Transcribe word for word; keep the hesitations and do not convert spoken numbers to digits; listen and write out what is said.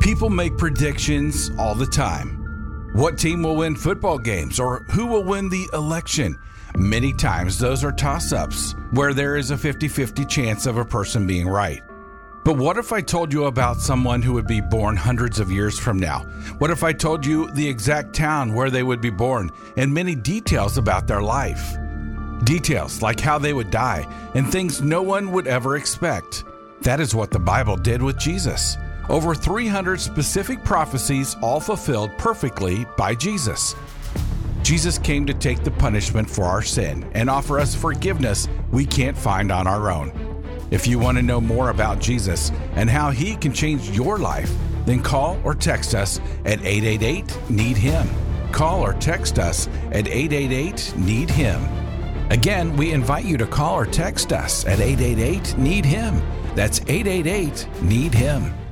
People make predictions all the time. What team will win football games or who will win the election? Many times those are toss-ups where there is a fifty-fifty chance of a person being right. But what if I told you about someone who would be born hundreds of years from now? What if I told you the exact town where they would be born and many details about their life? Details like how they would die and things no one would ever expect. That is what the Bible did with Jesus. Over three hundred specific prophecies, all fulfilled perfectly by Jesus. Jesus came to take the punishment for our sin and offer us forgiveness we can't find on our own. If you want to know more about Jesus and how he can change your life, then call or text us at eight eight eight, need him. Call or text us at eight eight eight, need him. Again, we invite you to call or text us at eight eight eight, need him. That's eight eight eight, need him.